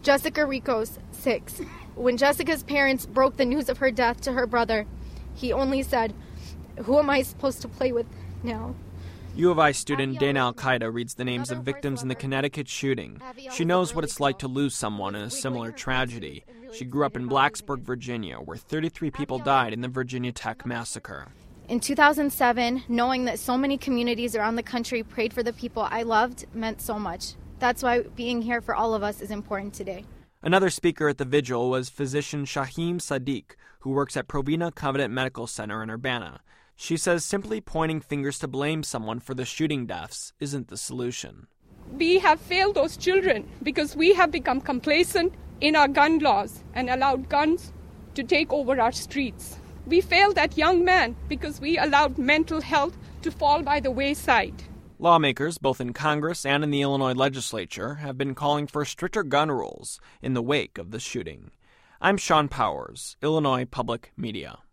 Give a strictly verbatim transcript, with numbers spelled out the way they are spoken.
Jessica Ricos, six. When Jessica's parents broke the news of her death to her brother, he only said, "Who am I supposed to play with now?" U of I student Dana Al-Qaeda reads the names of victims in the Connecticut shooting. She knows what it's like to lose someone in a similar tragedy. She grew up in Blacksburg, Virginia, where thirty-three people died in the Virginia Tech massacre. In two thousand seven, knowing that so many communities around the country prayed for the people I loved meant so much. That's why being here for all of us is important today. Another speaker at the vigil was physician Shaheen Sadiq, who works at Provena Covenant Medical Center in Urbana. She says simply pointing fingers to blame someone for the shooting deaths isn't the solution. We have failed those children because we have become complacent in our gun laws and allowed guns to take over our streets. We failed that young man because we allowed mental health to fall by the wayside. Lawmakers, both in Congress and in the Illinois legislature, have been calling for stricter gun rules in the wake of the shooting. I'm Sean Powers, Illinois Public Media.